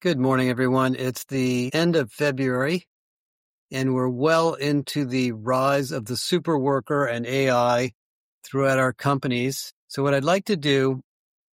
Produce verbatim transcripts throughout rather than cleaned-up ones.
Good morning, everyone. It's the end of February, and we're well into the rise of the super worker and A I throughout our companies. So what I'd like to do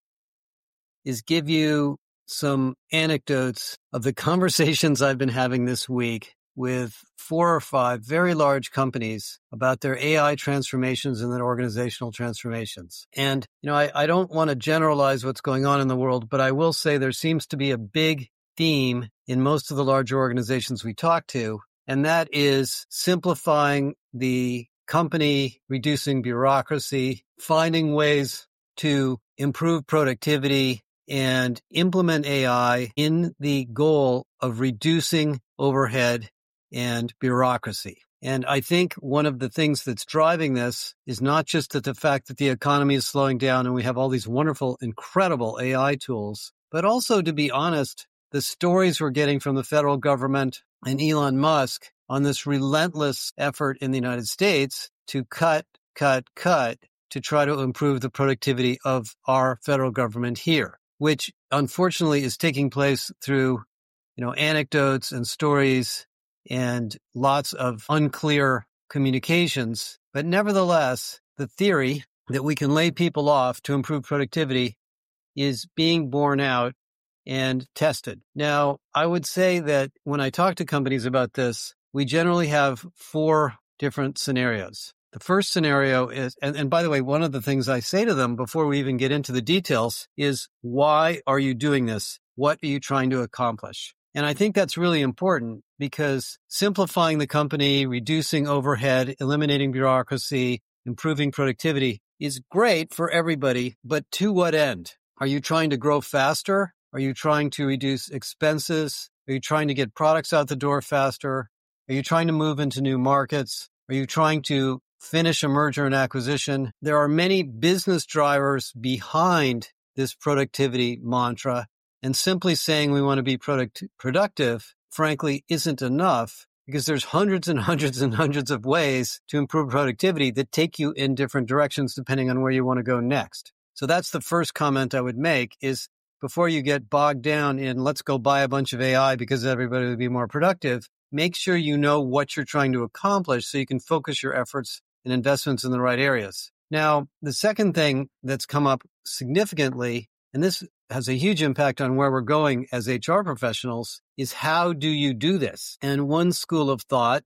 is give you some anecdotes of the conversations I've been having this week with four or five very large companies about their A I transformations and their organizational transformations. And, you know, I, I don't want to generalize what's going on in the world, but I will say there seems to be a big theme in most of the larger organizations we talk to, and that is simplifying the company, reducing bureaucracy, finding ways to improve productivity and implement A I in the goal of reducing overhead and bureaucracy. And I think one of the things that's driving this is not just that the fact that the economy is slowing down and we have all these wonderful, incredible A I tools, but also, to be honest, the stories we're getting from the federal government and Elon Musk on this relentless effort in the United States to cut, cut, cut to try to improve the productivity of our federal government here, which unfortunately is taking place through, you know, anecdotes and stories and lots of unclear communications. But nevertheless, the theory that we can lay people off to improve productivity is being borne out and tested. Now, I would say that when I talk to companies about this, we generally have four different scenarios. The first scenario is, and, and by the way, one of the things I say to them before we even get into the details is, why are you doing this? What are you trying to accomplish? And I think that's really important because simplifying the company, reducing overhead, eliminating bureaucracy, improving productivity is great for everybody, but to what end? Are you trying to grow faster? Are you trying to reduce expenses? Are you trying to get products out the door faster? Are you trying to move into new markets? Are you trying to finish a merger and acquisition? There are many business drivers behind this productivity mantra, and simply saying we want to be product- productive, frankly, isn't enough because there's hundreds and hundreds and hundreds of ways to improve productivity that take you in different directions depending on where you want to go next. So that's the first comment I would make is, before you get bogged down in let's go buy a bunch of A I because everybody will be more productive, make sure you know what you're trying to accomplish so you can focus your efforts and investments in the right areas. Now, the second thing that's come up significantly, and this has a huge impact on where we're going as H R professionals, is how do you do this? And one school of thought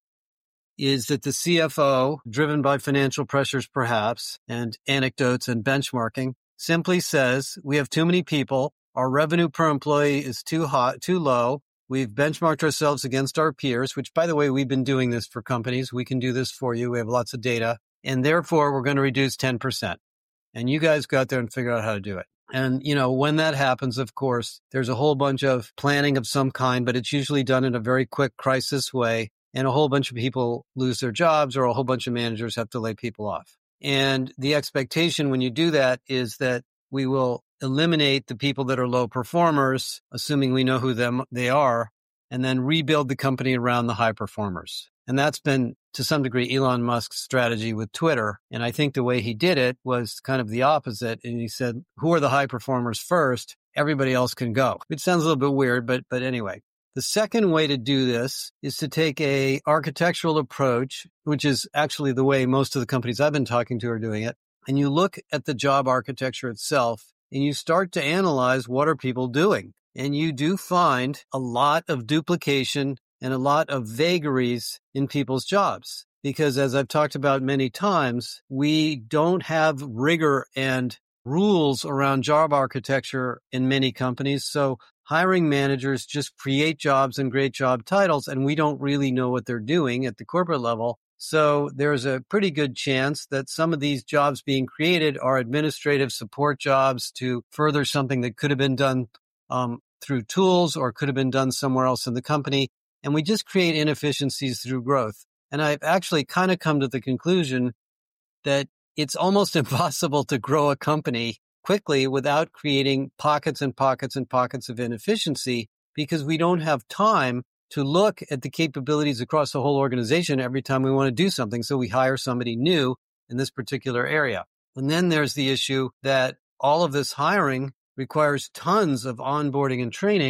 is that the C F O, driven by financial pressures perhaps, and anecdotes and benchmarking, simply says, we have too many people. Our revenue per employee is too hot, too low. We've benchmarked ourselves against our peers, which, by the way, we've been doing this for companies. We can do this for you. We have lots of data. And therefore, we're going to reduce ten percent. And you guys go out there and figure out how to do it. And, you know, when that happens, of course, there's a whole bunch of planning of some kind, but it's usually done in a very quick crisis way. And a whole bunch of people lose their jobs or a whole bunch of managers have to lay people off. And the expectation when you do that is that we will eliminate the people that are low performers, assuming we know who them they are, and then rebuild the company around the high performers. And that's been, to some degree, Elon Musk's strategy with Twitter. And I think the way he did it was kind of the opposite. And he said, who are the high performers first? Everybody else can go. It sounds a little bit weird, but but anyway. The second way to do this is to take a architectural approach, which is actually the way most of the companies I've been talking to are doing it. And you look at the job architecture itself and you start to analyze what are people doing. And you do find a lot of duplication and a lot of vagaries in people's jobs. Because as I've talked about many times, we don't have rigor and rules around job architecture in many companies. So hiring managers just create jobs and great job titles, and we don't really know what they're doing at the corporate level. So there's a pretty good chance that some of these jobs being created are administrative support jobs to further something that could have been done um, through tools or could have been done somewhere else in the company. And we just create inefficiencies through growth. And I've actually kind of come to the conclusion that it's almost impossible to grow a company quickly without creating pockets and pockets and pockets of inefficiency because we don't have time to look at the capabilities across the whole organization every time we want to do something. So we hire somebody new in this particular area. And then there's the issue that all of this hiring requires tons of onboarding and training.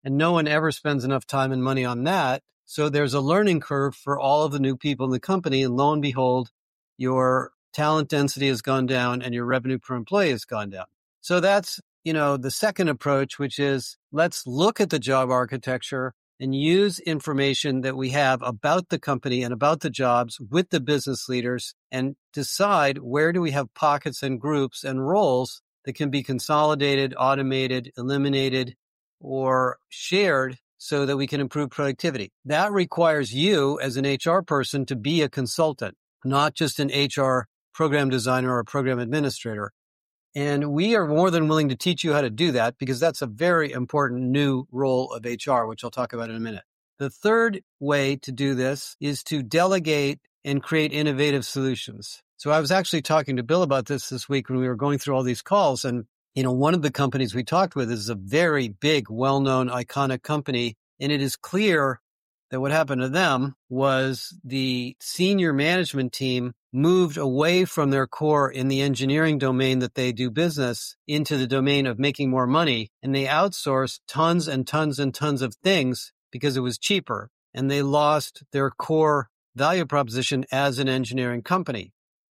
And no one ever spends enough time and money on that. So there's a learning curve for all of the new people in the company. And lo and behold, your talent density has gone down and your revenue per employee has gone down. So that's, you know, the second approach, which is let's look at the job architecture and use information that we have about the company and about the jobs with the business leaders and decide where do we have pockets and groups and roles that can be consolidated, automated, eliminated, or shared so that we can improve productivity. That requires you as an H R person to be a consultant, not just an H R program designer or a program administrator. And we are more than willing to teach you how to do that because that's a very important new role of H R, which I'll talk about in a minute. The third way to do this is to delegate and create innovative solutions. So I was actually talking to Bill about this this week when we were going through all these calls. And, you know, one of the companies we talked with is a very big, well-known, iconic company. And it is clear that what happened to them was the senior management team moved away from their core in the engineering domain that they do business into the domain of making more money. And they outsourced tons and tons and tons of things because it was cheaper. And they lost their core value proposition as an engineering company.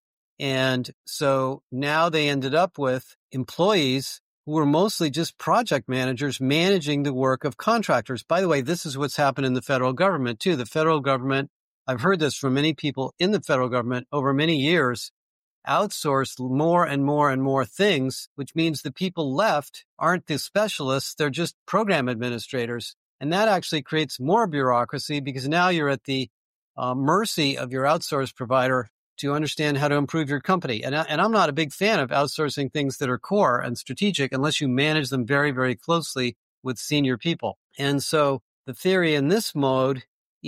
And so now they ended up with employees who were mostly just project managers managing the work of contractors. By the way, this is what's happened in the federal government too. The federal government, I've heard this from many people in the federal government over many years, outsourced more and more and more things, which means the people left aren't the specialists. They're just program administrators. And that actually creates more bureaucracy because now you're at the uh, mercy of your outsource provider to understand how to improve your company. And, I, and I'm not a big fan of outsourcing things that are core and strategic unless you manage them very, very closely with senior people. And so the theory in this mode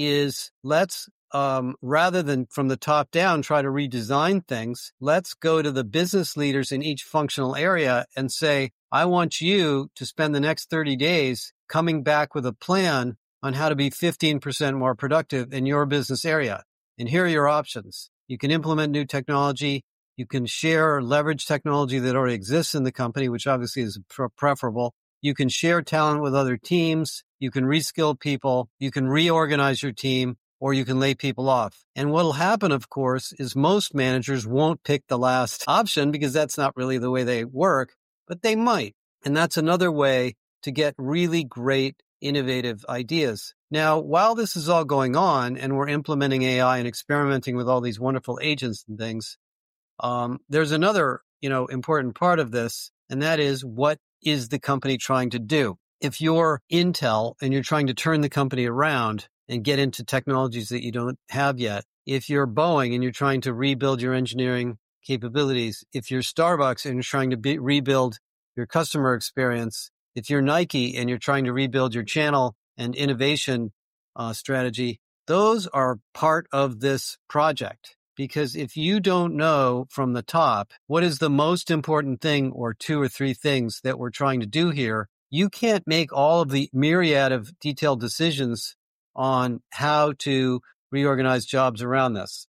is let's, um, rather than from the top down, try to redesign things, let's go to the business leaders in each functional area and say, I want you to spend the next thirty days coming back with a plan on how to be fifteen percent more productive in your business area. And here are your options. You can implement new technology. You can share or leverage technology that already exists in the company, which obviously is pre- preferable. You can share talent with other teams. You can reskill people. You can reorganize your team, or you can lay people off. And what will happen, of course, is most managers won't pick the last option because that's not really the way they work, but they might. And that's another way to get really great, innovative ideas. Now, while this is all going on and we're implementing A I and experimenting with all these wonderful agents and things, um, there's another, you know, important part of this, and that is what is the company trying to do? If you're Intel and you're trying to turn the company around and get into technologies that you don't have yet, if you're Boeing and you're trying to rebuild your engineering capabilities, if you're Starbucks and you're trying to be, rebuild your customer experience, if you're Nike and you're trying to rebuild your channel and innovation uh, strategy, those are part of this project. Because if you don't know from the top what is the most important thing or two or three things that we're trying to do here, you can't make all of the myriad of detailed decisions on how to reorganize jobs around this.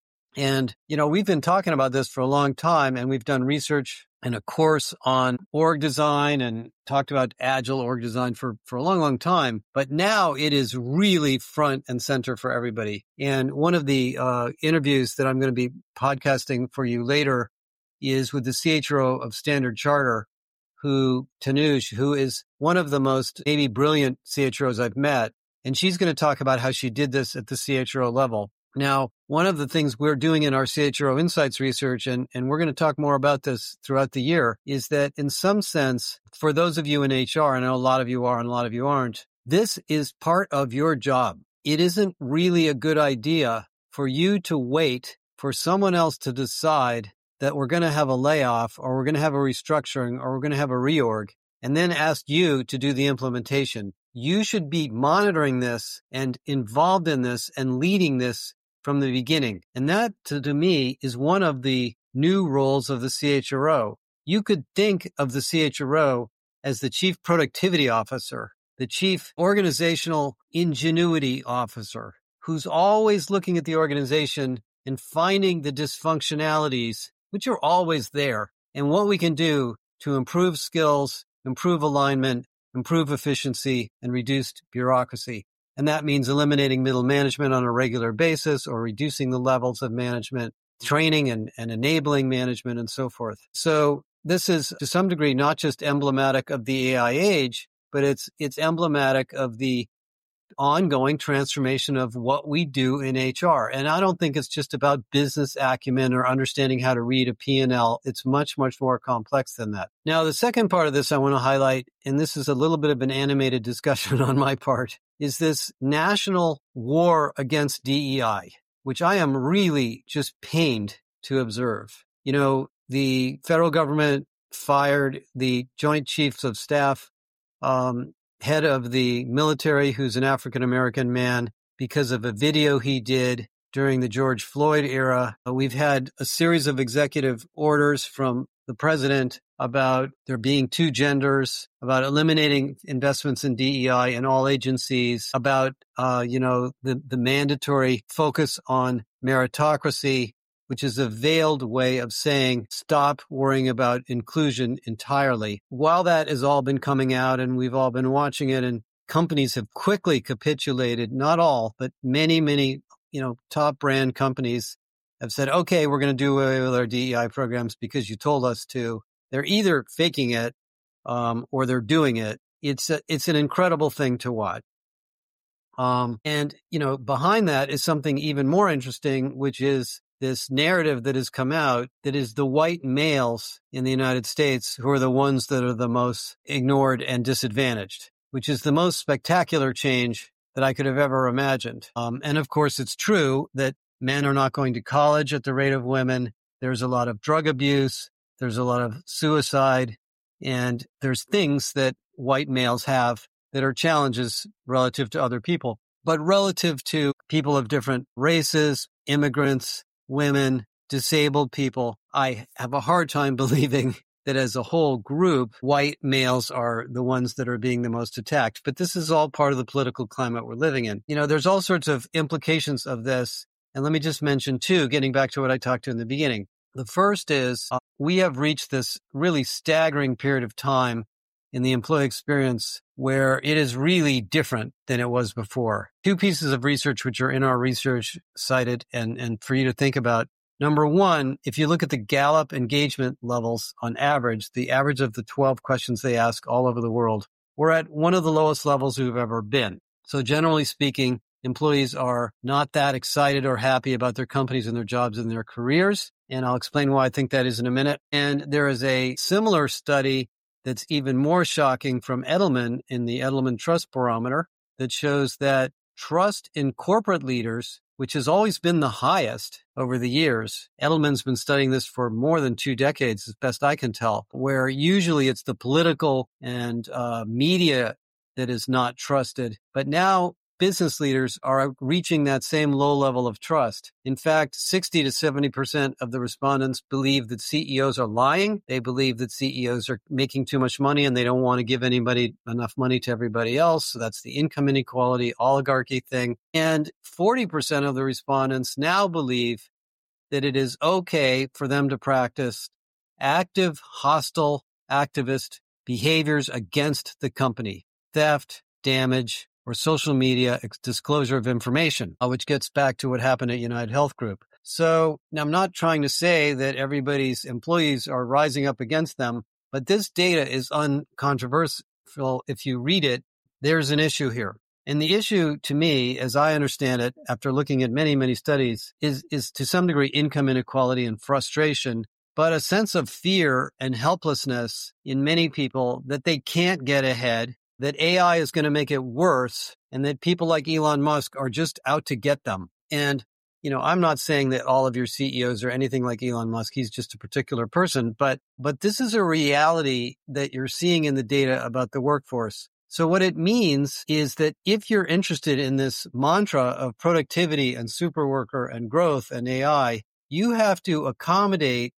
And, you know, we've been talking about this for a long time, and we've done research and a course on org design and talked about agile org design for, for a long, long time. But now it is really front and center for everybody. And one of the uh, interviews that I'm going to be podcasting for you later is with the C H R O of Standard Charter, who, Tanuj, who is one of the most maybe brilliant C H R Os I've met. And she's going to talk about how she did this at the C H R O level. Now, one of the things we're doing in our C H R O Insights research, and, and we're going to talk more about this throughout the year, is that in some sense, for those of you in H R, I know a lot of you are and a lot of you aren't, this is part of your job. It isn't really a good idea for you to wait for someone else to decide that we're going to have a layoff or we're going to have a restructuring or we're going to have a reorg and then ask you to do the implementation. You should be monitoring this and involved in this and leading this from the beginning. And that, to, to me, is one of the new roles of the C H R O. You could think of the C H R O as the chief productivity officer, the chief organizational ingenuity officer, who's always looking at the organization and finding the dysfunctionalities, which are always there, and what we can do to improve skills, improve alignment, improve efficiency, and reduce bureaucracy. And that means eliminating middle management on a regular basis or reducing the levels of management, training and, and enabling management, and so forth. So this is to some degree not just emblematic of the A I age, but it's it's emblematic of the ongoing transformation of what we do in H R. And I don't think it's just about business acumen or understanding how to read a P and L. It's much, much more complex than that. Now, the second part of this I want to highlight, and this is a little bit of an animated discussion on my part, is this national war against D E I, which I am really just pained to observe. You know, the federal government fired the Joint Chiefs of Staff, um, head of the military, who's an African-American man, because of a video he did during the George Floyd era. Uh, we've had a series of executive orders from the president about there being two genders, about eliminating investments in D E I in all agencies, about, uh, you know, the, the mandatory focus on meritocracy, which is a veiled way of saying stop worrying about inclusion entirely. While that has all been coming out and we've all been watching it, and companies have quickly capitulated, not all, but many, many, you know, top brand companies have said, okay, we're going to do away with our D E I programs because you told us to. They're either faking it um, or they're doing it. It's a, it's an incredible thing to watch. Um, and, you know, behind that is something even more interesting, which is this narrative that has come out that is the white males in the United States who are the ones that are the most ignored and disadvantaged, which is the most spectacular change that I could have ever imagined. Um, and of course, it's true that men are not going to college at the rate of women. There's a lot of drug abuse. There's a lot of suicide. And there's things that white males have that are challenges relative to other people. But relative to people of different races, immigrants, women, disabled people, I have a hard time believing that as a whole group, white males are the ones that are being the most attacked. But this is all part of the political climate we're living in. You know, there's all sorts of implications of this. And let me just mention two, getting back to what I talked to in the beginning. The first is uh, we have reached this really staggering period of time in the employee experience where it is really different than it was before. Two pieces of research which are in our research cited and, and for you to think about. Number one, if you look at the Gallup engagement levels on average, the average of the twelve questions they ask all over the world, we're at one of the lowest levels we've ever been. So generally speaking, employees are not that excited or happy about their companies and their jobs and their careers. And I'll explain why I think that is in a minute. And there is a similar study that's even more shocking from Edelman in the Edelman Trust Barometer that shows that trust in corporate leaders, which has always been the highest over the years. Edelman's been studying this for more than two decades, as best I can tell, where usually it's the political and uh, media that is not trusted. But now business leaders are reaching that same low level of trust. In fact, sixty to seventy percent of the respondents believe that C E Os are lying. They believe that C E Os are making too much money and they don't want to give anybody enough money to everybody else. So that's the income inequality, oligarchy thing. And forty percent of the respondents now believe that it is okay for them to practice active, hostile, activist behaviors against the company, theft, damage, or social media disclosure of information, which gets back to what happened at United Health Group. So now I'm not trying to say that everybody's employees are rising up against them, but this data is uncontroversial. If you read it, there's an issue here. And the issue to me, as I understand it, after looking at many, many studies, is, is to some degree income inequality and frustration, but a sense of fear and helplessness in many people that they can't get ahead, that A I is going to make it worse, and that people like Elon Musk are just out to get them. And, you know, I'm not saying that all of your C E Os are anything like Elon Musk. He's just a particular person. But but this is a reality that you're seeing in the data about the workforce. So what it means is that if you're interested in this mantra of productivity and superworker and growth and A I, you have to accommodate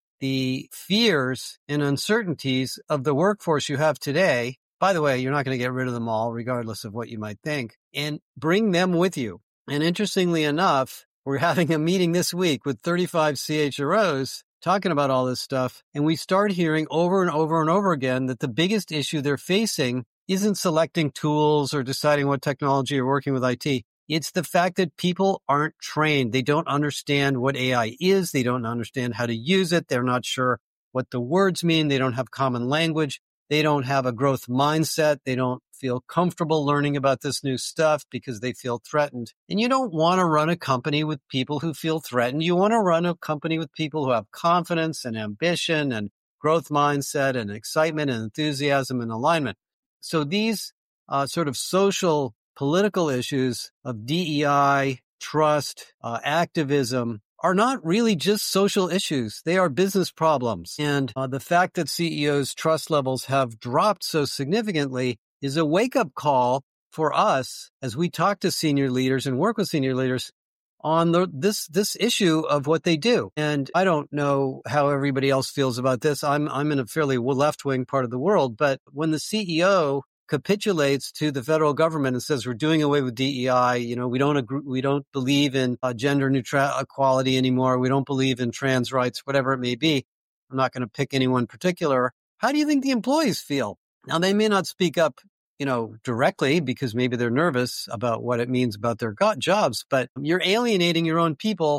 the fears and uncertainties of the workforce you have today. By the way, you're not going to get rid of them all, regardless of what you might think, and bring them with you. And interestingly enough, we're having a meeting this week with thirty-five C H R Os talking about all this stuff. And we start hearing over and over and over again that the biggest issue they're facing isn't selecting tools or deciding what technology or working with I T. It's the fact that people aren't trained. They don't understand what A I is. They don't understand how to use it. They're not sure what the words mean. They don't have common language. They don't have a growth mindset. They don't feel comfortable learning about this new stuff because they feel threatened. And you don't want to run a company with people who feel threatened. You want to run a company with people who have confidence and ambition and growth mindset and excitement and enthusiasm and alignment. So these uh, sort of social, political issues of D E I, trust, uh, activism are not really just social issues. They are business problems. And uh, the fact that C E Os' trust levels have dropped so significantly is a wake-up call for us as we talk to senior leaders and work with senior leaders on the, this this issue of what they do. And I don't know how everybody else feels about this. I'm I'm in a fairly left-wing part of the world, but when the C E O capitulates to the federal government and says we're doing away with D E I, you know, we don't agree, we don't believe in uh, gender neutral equality anymore, we don't believe in trans rights, whatever it may be. I'm not going to pick anyone particular. How do you think the employees feel? Now, they may not speak up, you know, directly because maybe they're nervous about what it means about their go- jobs, but you're alienating your own people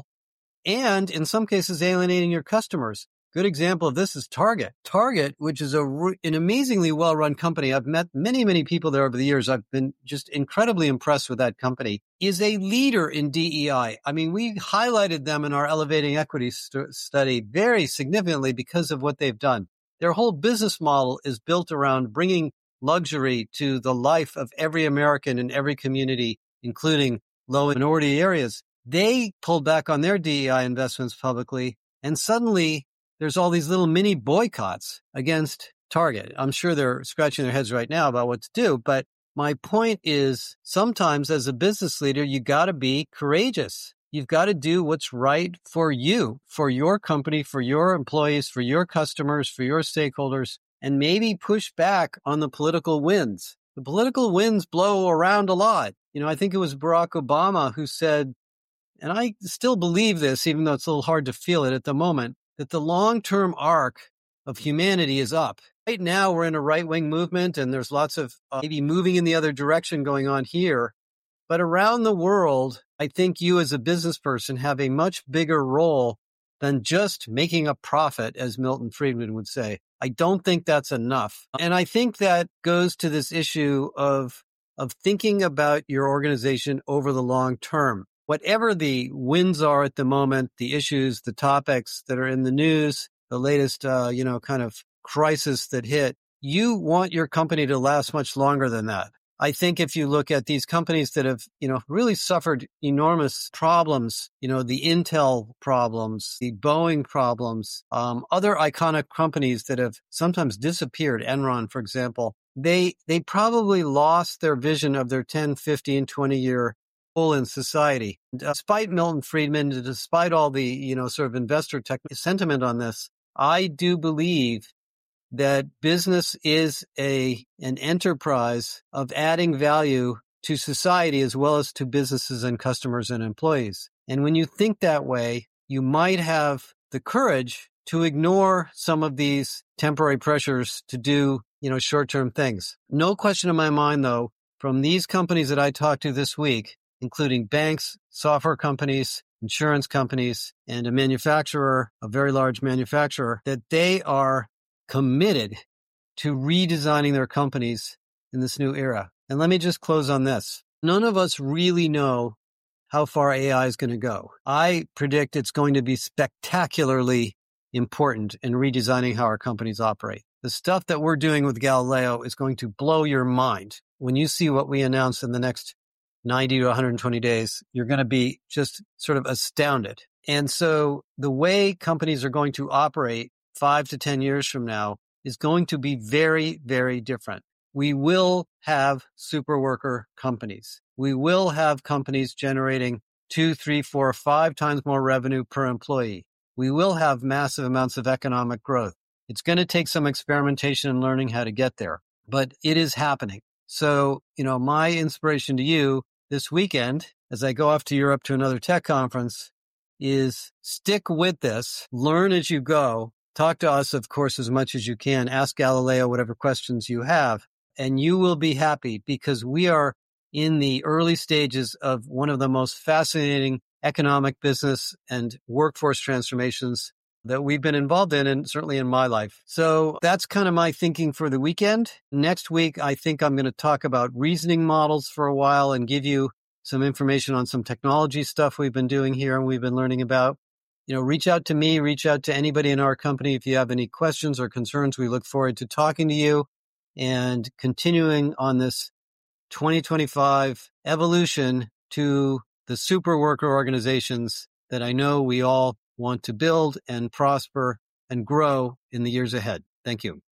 and in some cases alienating your customers. Good example of this is Target. Target, which is a, an amazingly well-run company. I've met many, many people there over the years. I've been just incredibly impressed with that company, is a leader in D E I. I mean, we highlighted them in our Elevating Equity st- study very significantly because of what they've done. Their whole business model is built around bringing luxury to the life of every American in every community, including low minority areas. They pulled back on their D E I investments publicly, and suddenly there's all these little mini boycotts against Target. I'm sure they're scratching their heads right now about what to do. But my point is sometimes as a business leader, you got to be courageous. You've got to do what's right for you, for your company, for your employees, for your customers, for your stakeholders, and maybe push back on the political winds. The political winds blow around a lot. You know, I think it was Barack Obama who said, and I still believe this, even though it's a little hard to feel it at the moment, that the long-term arc of humanity is up. Right now, we're in a right-wing movement, and there's lots of uh, maybe moving in the other direction going on here. But around the world, I think you as a business person have a much bigger role than just making a profit, as Milton Friedman would say. I don't think that's enough. And I think that goes to this issue of, of thinking about your organization over the long term. Whatever the winds are at the moment, the issues, the topics that are in the news, the latest, uh, you know, kind of crisis that hit, you want your company to last much longer than that. I think if you look at these companies that have, you know, really suffered enormous problems, you know, the Intel problems, the Boeing problems, um, other iconic companies that have sometimes disappeared, Enron, for example, they, they probably lost their vision of their ten, fifteen, twenty year in society. Despite Milton Friedman, despite all the, you know, sort of investor tech sentiment on this, I do believe that business is a an enterprise of adding value to society as well as to businesses and customers and employees. And when you think that way, you might have the courage to ignore some of these temporary pressures to do, you know, short-term things. No question in my mind, though, from these companies that I talked to this week, including banks, software companies, insurance companies, and a manufacturer, a very large manufacturer, that they are committed to redesigning their companies in this new era. And let me just close on this. None of us really know how far A I is going to go. I predict it's going to be spectacularly important in redesigning how our companies operate. The stuff that we're doing with Galileo is going to blow your mind. When you see what we announce in the next ninety to one hundred twenty days, you're going to be just sort of astounded. And so the way companies are going to operate five to ten years from now is going to be very, very different. We will have super worker companies. We will have companies generating two, three, four, five times more revenue per employee. We will have massive amounts of economic growth. It's going to take some experimentation and learning how to get there, but it is happening. So, you know, my inspiration to you this weekend, as I go off to Europe to another tech conference, is stick with this, learn as you go, talk to us, of course, as much as you can, ask Galileo whatever questions you have, and you will be happy because we are in the early stages of one of the most fascinating economic, business, and workforce transformations that we've been involved in, and certainly in my life. So that's kind of my thinking for the weekend. Next week, I think I'm going to talk about reasoning models for a while and give you some information on some technology stuff we've been doing here and we've been learning about. You know, reach out to me, reach out to anybody in our company if you have any questions or concerns. We look forward to talking to you and continuing on this twenty twenty-five evolution to the super worker organizations that I know we all want to build and prosper and grow in the years ahead. Thank you.